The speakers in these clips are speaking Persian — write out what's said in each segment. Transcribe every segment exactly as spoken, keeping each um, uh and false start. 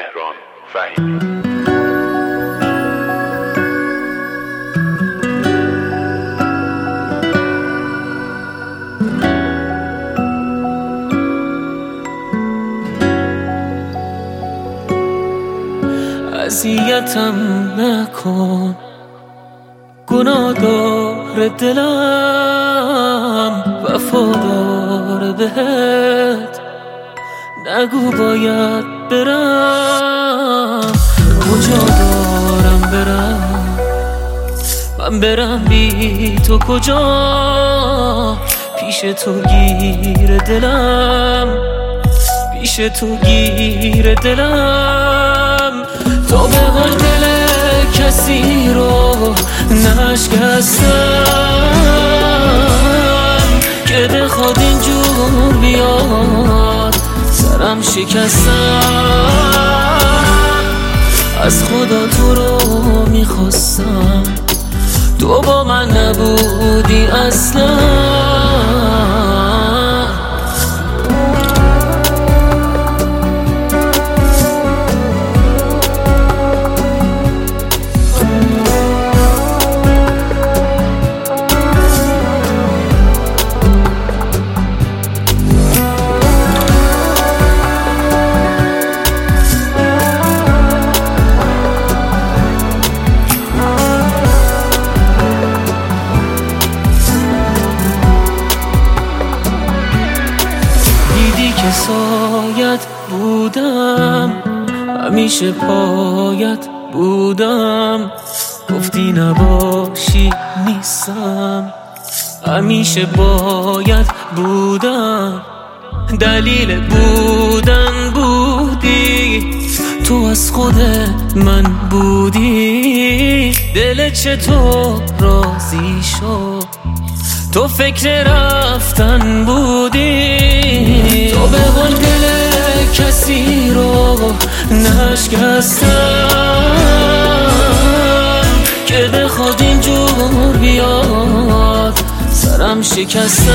مهران فهیمی. اذیتم نکن، گناه داره دلم، وفادار بهت، نگو باید برم. کجا دارم برم؟ من برم بی تو کجا؟ پیش تو گیر دلم، پیش تو گیر دلم. تا به حال دل کسی رو نشکستم که بخواد اینجور بیاد سرم شکستم. از خدا تو رو میخواستم، تو با من نبودی اصلا. که سایت بودم، همیشه پایت بودم، گفتی نباشی نیستم، همیشه باید بودم. دلیل بودن بودی، تو از خود من بودی. دل چطور راضی شد، تو فکر رفتن بودی. تو به حال دل کسی رو نشکستم که بخواد اینجور بیاد سرم شکستم.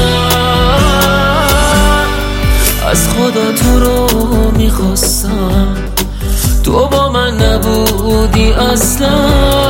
از خدا تو رو میخواستم، تو با من نبودی اصلا.